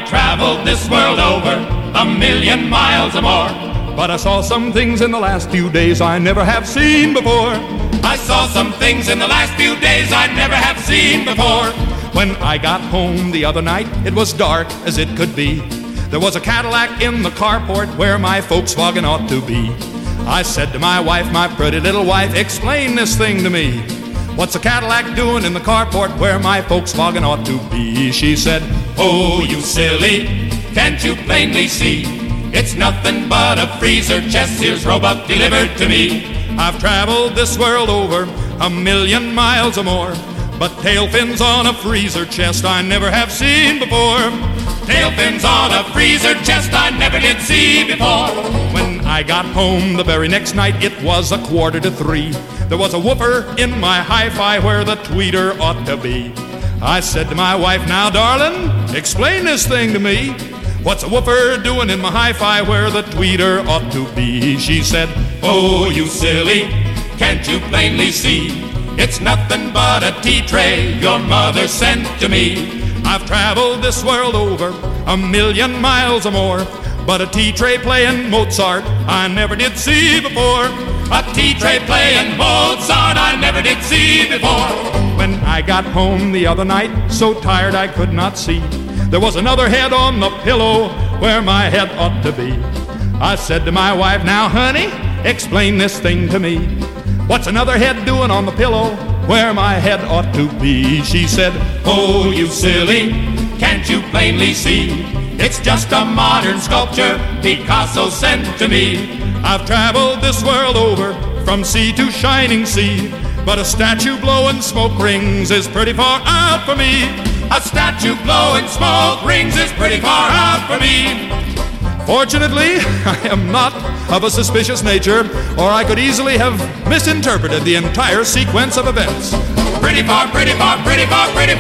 traveled this world over 1,000,000 miles or more, but I saw some things in the last few days I never have seen before. I saw some things in the last few days I never have seen before. When I got home the other night, it was dark as it could be. There was a Cadillac in the carport where my Volkswagen ought to be. I said to my wife, my pretty little wife, explain this thing to me. What's a Cadillac doing in the carport where my Volkswagen ought to be? She said, oh, you silly, can't you plainly see? It's nothing but a freezer chest, here's Roebuck delivered to me. I've traveled this world over 1,000,000 miles or more, but tail fins on a freezer chest I never have seen before. Tail fins on a freezer chest I never did see before. When I got home the very next night, it was 2:45. There was a woofer in my hi-fi where the tweeter ought to be. I said to my wife, now darling, explain this thing to me. What's a woofer doing in my hi-fi where the tweeter ought to be? She said, oh, you silly, can't you plainly see? It's nothing but a tea tray your mother sent to me. I've traveled this world over 1,000,000 miles or more, but a tea tray playing Mozart I never did see before. A tea tray playing Mozart I never did see before. When I got home the other night, so tired I could not see, there was another head on the pillow where my head ought to be. I said to my wife, now honey, explain this thing to me. What's another head doing on the pillow where my head ought to be? She said, oh, you silly, can't you plainly see? It's just a modern sculpture Picasso sent to me. I've traveled this world over from sea to shining sea, but a statue blowing smoke rings is pretty far out for me. A statue blowing smoke rings is pretty far out for me. Fortunately, I am not of a suspicious nature, or I could easily have misinterpreted the entire sequence of events. Pretty far, pretty far, pretty far, pretty